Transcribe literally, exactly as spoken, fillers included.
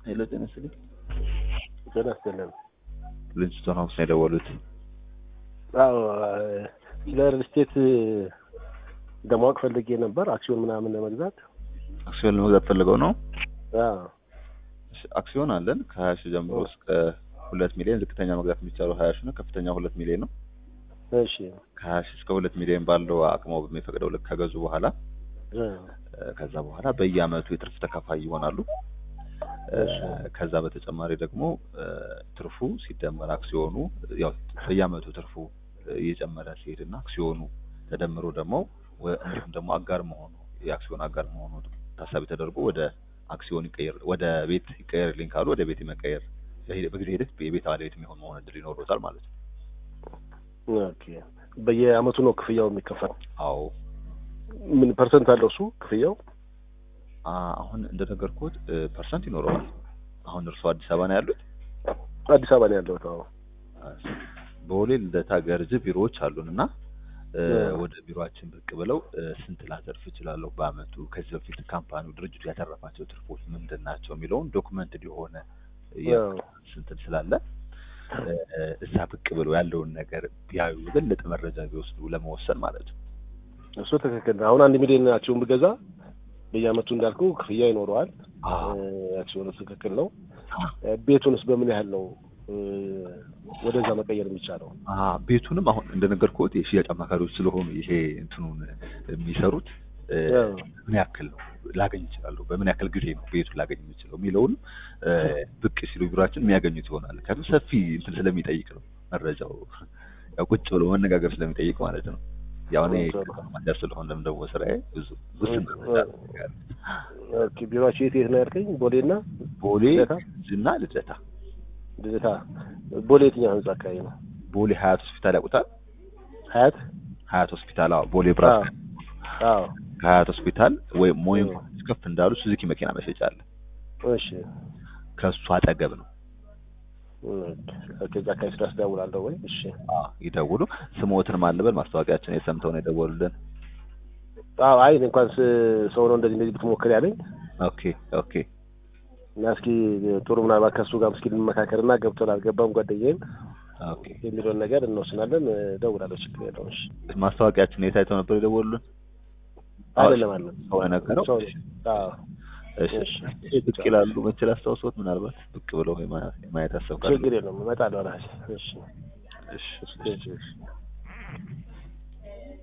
ሄሎ ጤና ይስጥልኝ። ጤና ይስጥልኝ። ልጅቷን ሀውስ ነው የደወሉት? አዎ ስለ ሪል ስቴት ለማወቅ ፈልጌ ነበር። አክሲዮን ምናምን ለመግዛት። አክሲዮን ለመግዛት ፈልገው ነው? አዎ አክሲዮን አለን ከሀያ ሺህ ጀምሮ እስከ ሁለት ሚሊዮን። ዝቅተኛ መግዛት የሚቻለው ሀያ ሺህ ነው። ከፍተኛ ሁለት ሚሊዮን ነው። እሺ ከሀያ ሺህ እስከ ሁለት ሚሊዮን ባለው አቅሞ በሚፈቅደው ልክ ከገዙ በኋላ ከዛ በኋላ በየአመቱ የትርፍ ተካፋይ ይሆናሉ። ከዛ በተጨማሪ ደግሞ ትርፉ ሲደመር አክሲዮኑ ያው በየአመቱ ትርፉ እየጨመረ ሲሄድና አክሲዮኑ ተደምሮ ደግሞ እንዲሁም ደግሞ አጋር መሆኑ የአክሲዮን አጋር መሆኑ ታሳቢ ተደርጎ ወደ አክሲዮን ይቀየር ወደ ቤት ይቀየርልኝ ካሉ ወደ ቤት ይመቀየር በጊዜ ሂደት የቤት ባለቤት የሚሆን መሆን እድል ይኖረዋል ማለት ነው። ኦኬ በየአመቱ ነው ክፍያው የሚከፈል? አዎ። ምን ፐርሰንት አለው እሱ ክፍያው? አሁን እንደነገርኩት ፐርሰንት ይኖረዋል። አሁን እርሱ አዲስ አበባ ነው ያሉት? አዲስ አበባ ነው ያለሁት። አዎ። በቦሌ ልደታ ገርጂ ቢሮዎች አሉንና ወደ ቢሮአችን ብቅ ብለው ስንት ላተርፍ እችላለሁ በአመቱ ከዚህ በፊት ካምፓኒው ድርጅቱ ያተረፋቸው ትርፎች ምንድናቸው የሚለውን ዶክመንት ሊሆነ ስንት ስላለ እዛ ብቅ ብለው ያለውን ነገር ቢያዩ የበለጠ መረጃ ቢወስዱ ለመወሰን ማለት ነው። እሱ ትክክል ነው። አሁን አንድ ሚሊዮን አክሲዮን ብገዛ በየአመቱ እንዳልኩ ክፍያ ይኖረዋል። አክሲዮኑ ትክክል ነው። ቤቱንስ በምን ያህል ነው ወደዛ መቀየር የሚቻለው? አዎ ቤቱንም አሁን እንደነገርኩት የሽያጭ አማካሪዎች ስለሆኑ ይሄ እንትኑን የሚሰሩት ምን ያክል ነው ላገኝ ይችላል፣ በምን ያክል ጊዜ ነው ቤቱን ላገኝ የሚችለው የሚለውን ብቅ ሲሉ ቢሮአችን የሚያገኙት ይሆናል። ከዚህ ሰፊ እንትን ስለሚጠይቅ ነው መረጃው ያው ቁጭ ብሎ መነጋገር ስለሚጠይቅ ማለት ነው። ያው እኔ ማንዳር ስለሆነ ለምን ደግሞ ስራዬ ብዙ ብዙ ኦኬ ቢሮአችሁ የት የት ነው ያልከኝ? ቦሌና ቦሌ እና ልደታ። ልደታ ቦሌ የትኛው ህንጻ አካባቢ ነው? ቦሌ ሀያት ሆስፒታል ያውቁታል? ሀያት ሀያት ሆስፒታል አዎ ቦሌ ብራስ አዎ ከሀያት ሆስፒታል ወይ ሞይን ከፍ እንዳሉ ሱዙኪ መኪና መሸጫ አለ። እሺ ከሱ አጠገብ ነው። ከዛ ከስራ ደውላለሁ ወይ? እሺ አዎ ይደውሉ። ስሞትን ማለበል ማስታወቂያችን የሰምተው ነው የደወሉልን? አዎ አይ እንኳን ሰው ነው እንደዚህ እንደዚህ ብትሞክር ያለኝ። ኦኬ ኦኬ እና እስኪ ጥሩ ምናልባት ከሱ ጋር እስኪ እንመካከርና ገብቶን አልገባም ጓደኛዬን ኦኬ የሚለውን ነገር እንወስናለን። ደውላለሁ ችግር የለውም። እሺ ማስታወቂያችን የታይተው ነበር የደወሉልን? አይደለም አይደለም ሰው ነገረው? አዎ እሺ እሺ ብቅ ይላሉ መችል አስታውሶት ምናልባት ብቅ ብለው ማየት አሰብካለሁ። ችግር የለውም እመጣለሁ ራሴ። እሺ እሺ እሺ